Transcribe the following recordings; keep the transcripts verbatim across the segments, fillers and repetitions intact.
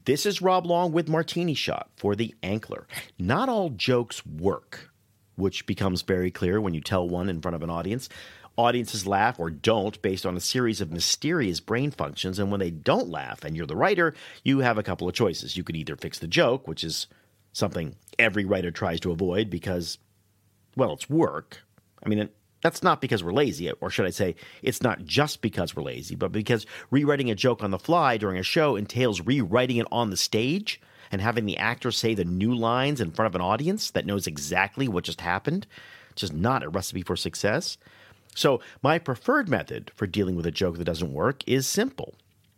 This is Rob Long with Martini Shot for The Ankler. Not all jokes work, which becomes very clear when you tell one in front of an audience. Audiences laugh or don't based on a series of mysterious brain functions, and when they don't laugh and you're the writer, you have a couple of choices. You could either fix the joke, which is something every writer tries to avoid because, well, it's work. I mean, it, that's not because we're lazy, or should I say, it's not just because we're lazy, but because rewriting a joke on the fly during a show entails rewriting it on the stage and having the actor say the new lines in front of an audience that knows exactly what just happened, which is not a recipe for success. So my preferred method for dealing with a joke that doesn't work is simple.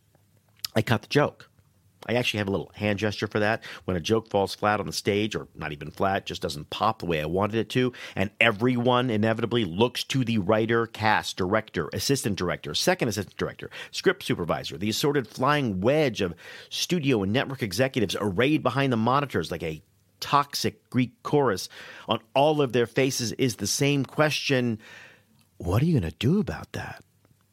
I cut the joke. I actually have a little hand gesture for that. When a joke falls flat on the stage, or not even flat, just doesn't pop the way I wanted it to, and everyone inevitably looks to the writer, cast, director, assistant director, second assistant director, script supervisor, the assorted flying wedge of studio and network executives arrayed behind the monitors like a toxic Greek chorus. On all of their faces is the same question: what are you going to do about that?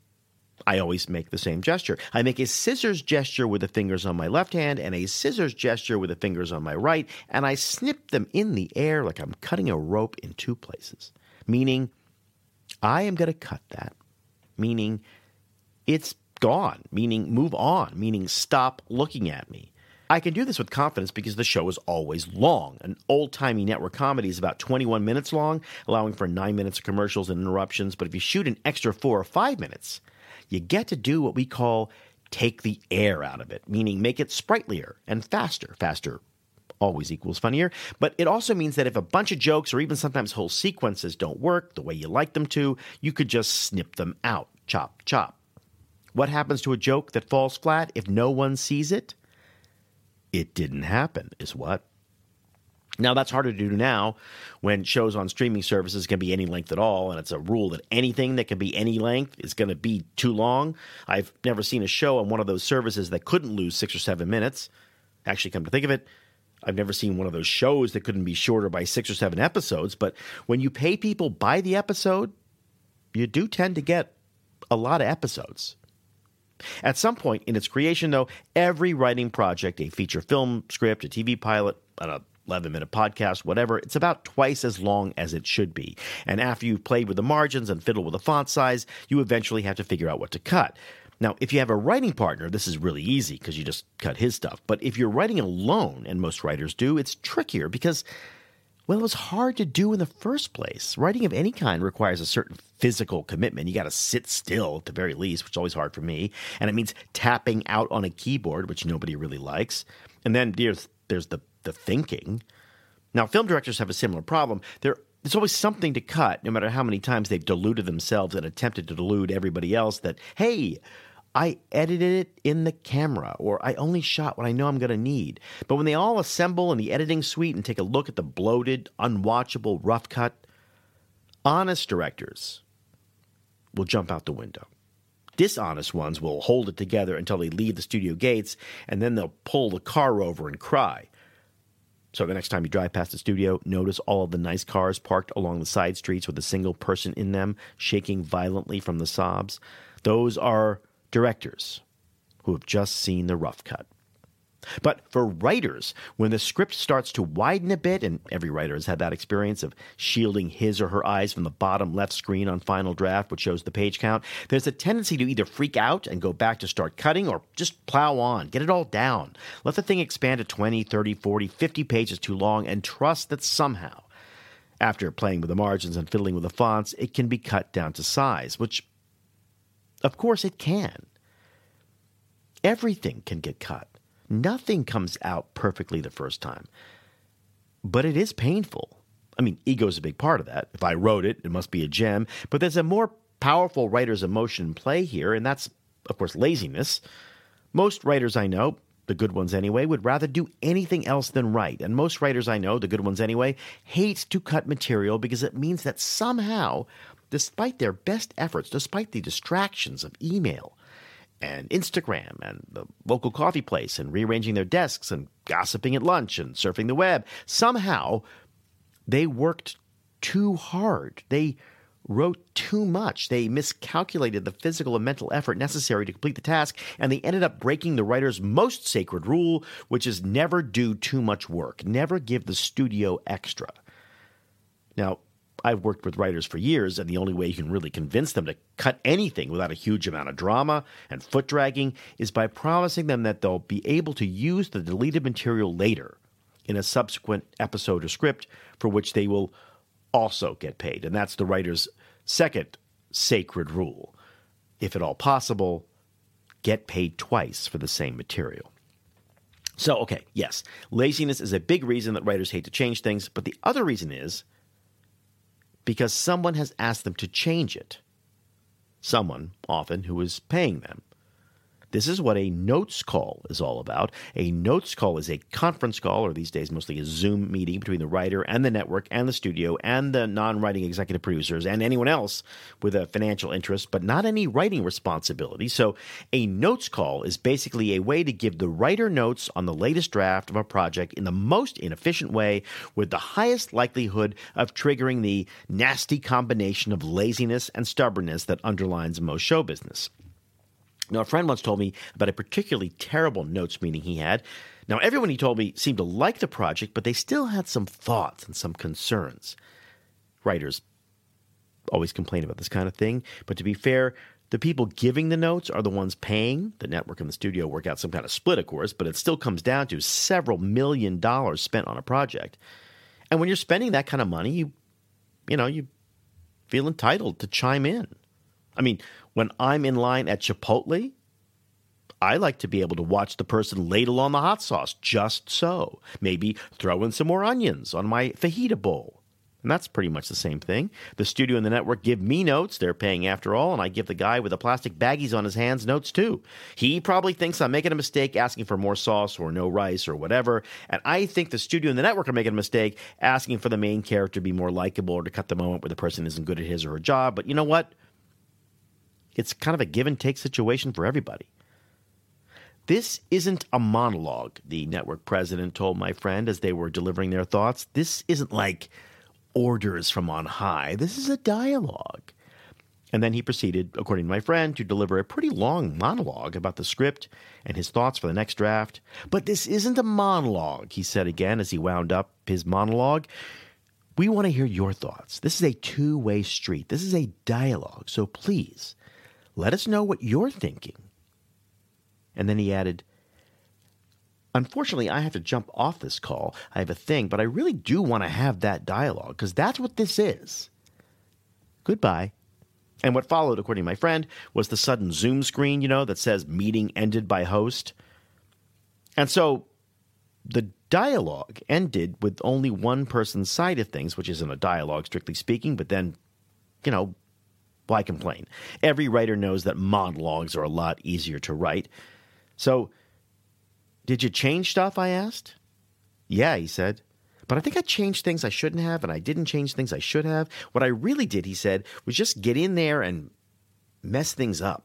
I always make the same gesture. I make a scissors gesture with the fingers on my left hand and a scissors gesture with the fingers on my right, and I snip them in the air like I'm cutting a rope in two places, meaning I am going to cut that, meaning it's gone, meaning move on, meaning stop looking at me. I can do this with confidence because the show is always long. An old-timey network comedy is about twenty-one minutes long, allowing for nine minutes of commercials and interruptions. But if you shoot an extra four or five minutes, you get to do what we call take the air out of it, meaning make it sprightlier and faster. Faster always equals funnier. But it also means that if a bunch of jokes or even sometimes whole sequences don't work the way you like them to, you could just snip them out. Chop, chop. What happens to a joke that falls flat if no one sees it? It didn't happen, is what. Now, that's harder to do now when shows on streaming services can be any length at all, and it's a rule that anything that can be any length is going to be too long. I've never seen a show on one of those services that couldn't lose six or seven minutes. Actually, come to think of it, I've never seen one of those shows that couldn't be shorter by six or seven episodes. But when you pay people by the episode, you do tend to get a lot of episodes. At some point in its creation, though, every writing project, a feature film script, a T V pilot, an eleven-minute podcast, whatever, it's about twice as long as it should be. And after you've played with the margins and fiddled with the font size, you eventually have to figure out what to cut. Now, if you have a writing partner, this is really easy because you just cut his stuff. But if you're writing alone, and most writers do, it's trickier because, well, it was hard to do in the first place. Writing of any kind requires a certain physical commitment. You got to sit still at the very least, which is always hard for me. And it means tapping out on a keyboard, which nobody really likes. And then there's, there's the, the thinking. Now, film directors have a similar problem. There, there's always something to cut, no matter how many times they've deluded themselves and attempted to delude everybody else that, hey, I edited it in the camera, or I only shot what I know I'm going to need. But when they all assemble in the editing suite and take a look at the bloated, unwatchable rough cut, honest directors will jump out the window. Dishonest ones will hold it together until they leave the studio gates, and then they'll pull the car over and cry. So the next time you drive past the studio, notice all of the nice cars parked along the side streets with a single person in them, shaking violently from the sobs. Those are directors who have just seen the rough cut. But for writers, when the script starts to widen a bit, and every writer has had that experience of shielding his or her eyes from the bottom left screen on Final Draft, which shows the page count, there's a tendency to either freak out and go back to start cutting, or just plow on, get it all down. Let the thing expand to twenty, thirty, forty, fifty pages too long, and trust that somehow, after playing with the margins and fiddling with the fonts, it can be cut down to size, which, of course, it can. Everything can get cut. Nothing comes out perfectly the first time. But it is painful. I mean, ego's a big part of that. If I wrote it, it must be a gem. But there's a more powerful writer's emotion in play here, and that's, of course, laziness. Most writers I know, the good ones anyway, would rather do anything else than write. And most writers I know, the good ones anyway, hate to cut material because it means that somehow, despite their best efforts, despite the distractions of email and Instagram and the local coffee place and rearranging their desks and gossiping at lunch and surfing the web, somehow they worked too hard. They wrote too much. They miscalculated the physical and mental effort necessary to complete the task, and they ended up breaking the writer's most sacred rule, which is never do too much work. Never give the studio extra. Now, I've worked with writers for years, and the only way you can really convince them to cut anything without a huge amount of drama and foot-dragging is by promising them that they'll be able to use the deleted material later in a subsequent episode or script for which they will also get paid. And that's the writer's second sacred rule. If at all possible, get paid twice for the same material. So, okay, yes, laziness is a big reason that writers hate to change things, but the other reason is because someone has asked them to change it. Someone, often, who is paying them. This is what a notes call is all about. A notes call is a conference call, or these days mostly a Zoom meeting between the writer and the network and the studio and the non-writing executive producers and anyone else with a financial interest, but not any writing responsibility. So a notes call is basically a way to give the writer notes on the latest draft of a project in the most inefficient way with the highest likelihood of triggering the nasty combination of laziness and stubbornness that underlines most show business. Now, a friend once told me about a particularly terrible notes meeting he had. Now, everyone he told me seemed to like the project, but they still had some thoughts and some concerns. Writers always complain about this kind of thing, but to be fair, the people giving the notes are the ones paying. The network and the studio work out some kind of split, of course, but it still comes down to several million dollars spent on a project. And when you're spending that kind of money, you, you know, you feel entitled to chime in. I mean, when I'm in line at Chipotle, I like to be able to watch the person ladle on the hot sauce just so. Maybe throw in some more onions on my fajita bowl. And that's pretty much the same thing. The studio and the network give me notes. They're paying after all, and I give the guy with the plastic baggies on his hands notes too. He probably thinks I'm making a mistake asking for more sauce or no rice or whatever, and I think the studio and the network are making a mistake asking for the main character to be more likable or to cut the moment where the person isn't good at his or her job. But you know what? It's kind of a give-and-take situation for everybody. This isn't a monologue, the network president told my friend as they were delivering their thoughts. This isn't like orders from on high. This is a dialogue. And then he proceeded, according to my friend, to deliver a pretty long monologue about the script and his thoughts for the next draft. But this isn't a monologue, he said again as he wound up his monologue. We want to hear your thoughts. This is a two-way street. This is a dialogue. So please, let us know what you're thinking. And then he added, unfortunately, I have to jump off this call. I have a thing, but I really do want to have that dialogue because that's what this is. Goodbye. And what followed, according to my friend, was the sudden Zoom screen, you know, that says meeting ended by host. And so the dialogue ended with only one person's side of things, which isn't a dialogue, strictly speaking, but then, you know, why complain? Every writer knows that monologues are a lot easier to write. So, did you change stuff, I asked? Yeah, he said. But I think I changed things I shouldn't have, and I didn't change things I should have. What I really did, he said, was just get in there and mess things up.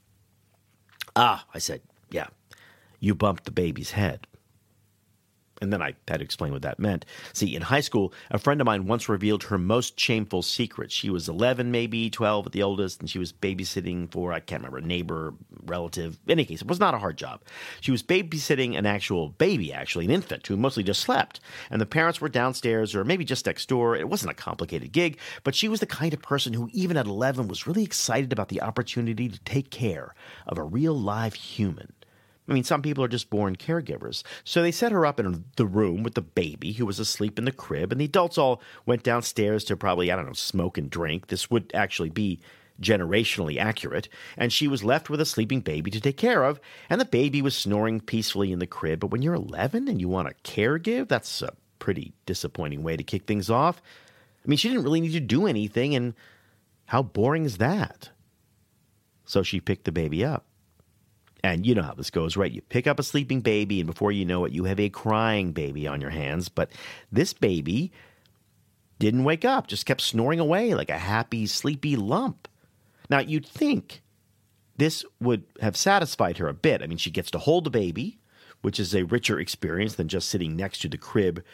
Ah, I said, yeah, you bumped the baby's head. And then I had to explain what that meant. See, in high school, a friend of mine once revealed her most shameful secret. She was eleven, maybe twelve at the oldest, and she was babysitting for, I can't remember, a neighbor, relative. In any case, it was not a hard job. She was babysitting an actual baby, actually, an infant, who mostly just slept. And the parents were downstairs or maybe just next door. It wasn't a complicated gig, but she was the kind of person who, even at eleven, was really excited about the opportunity to take care of a real live human. I mean, some people are just born caregivers. So they set her up in the room with the baby who was asleep in the crib, and the adults all went downstairs to probably, I don't know, smoke and drink. This would actually be generationally accurate. And she was left with a sleeping baby to take care of, and the baby was snoring peacefully in the crib. But when you're eleven and you want to caregive, that's a pretty disappointing way to kick things off. I mean, she didn't really need to do anything, and how boring is that? So she picked the baby up. And you know how this goes, right? You pick up a sleeping baby, and before you know it, you have a crying baby on your hands. But this baby didn't wake up, just kept snoring away like a happy, sleepy lump. Now, you'd think this would have satisfied her a bit. I mean, she gets to hold the baby, which is a richer experience than just sitting next to the crib,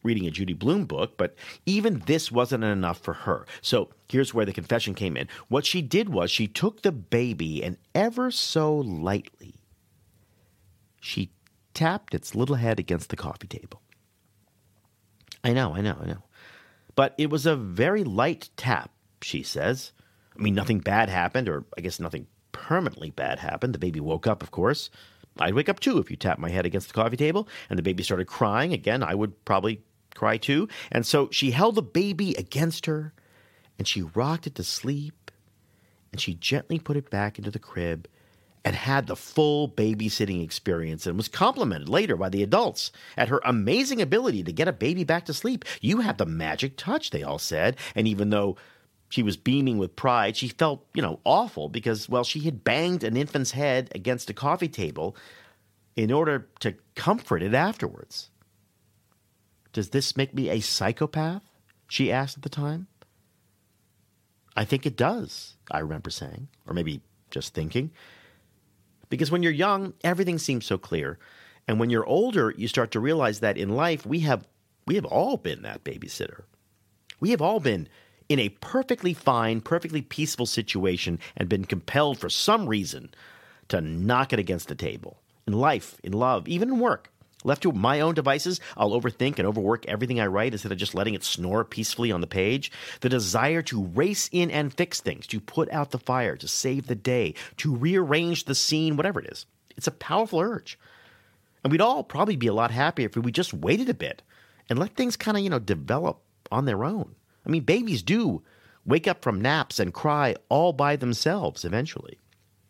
reading a Judy Blume book, but even this wasn't enough for her. So here's where the confession came in. What she did was she took the baby and ever so lightly, she tapped its little head against the coffee table. I know, I know, I know. But it was a very light tap, she says. I mean, nothing bad happened, or I guess nothing permanently bad happened. The baby woke up, of course. I'd wake up too if you tapped my head against the coffee table and the baby started crying. Again, I would probably cry too. And so she held the baby against her and she rocked it to sleep and she gently put it back into the crib and had the full babysitting experience and was complimented later by the adults at her amazing ability to get a baby back to sleep. You have the magic touch, they all said. And even though she was beaming with pride, she felt, you know, awful because, well, she had banged an infant's head against a coffee table in order to comfort it afterwards. Does this make me a psychopath? She asked at the time. I think it does, I remember saying, or maybe just thinking. Because when you're young, everything seems so clear. And when you're older, you start to realize that in life, we have we have all been that babysitter. We have all been in a perfectly fine, perfectly peaceful situation and been compelled for some reason to knock it against the table. In life, in love, even in work. Left to my own devices, I'll overthink and overwork everything I write instead of just letting it snore peacefully on the page. The desire to race in and fix things, to put out the fire, to save the day, to rearrange the scene, whatever it is. It's a powerful urge. And we'd all probably be a lot happier if we just waited a bit and let things kind of, you know, develop on their own. I mean, babies do wake up from naps and cry all by themselves eventually.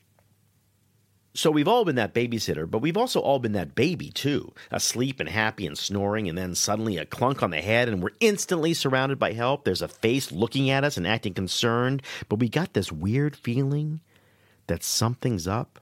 So we've all been that babysitter, but we've also all been that baby too, asleep and happy and snoring, and then suddenly a clunk on the head and we're instantly surrounded by help. There's a face looking at us and acting concerned, but we got this weird feeling that something's up.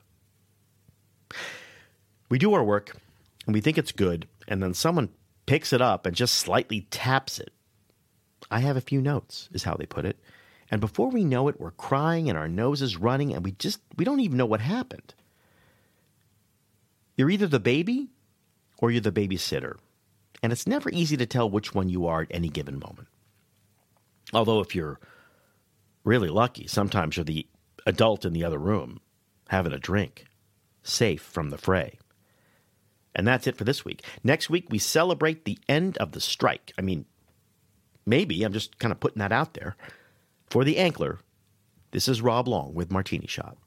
We do our work and we think it's good, and then someone picks it up and just slightly taps it. I have a few notes, is how they put it. And before we know it, we're crying and our nose is running and we just, we don't even know what happened. You're either the baby or you're the babysitter. And it's never easy to tell which one you are at any given moment. Although if you're really lucky, sometimes you're the adult in the other room, having a drink, safe from the fray. And that's it for this week. Next week, we celebrate the end of the strike. I mean, maybe, I'm just kind of putting that out there. For The Ankler, this is Rob Long with Martini Shot.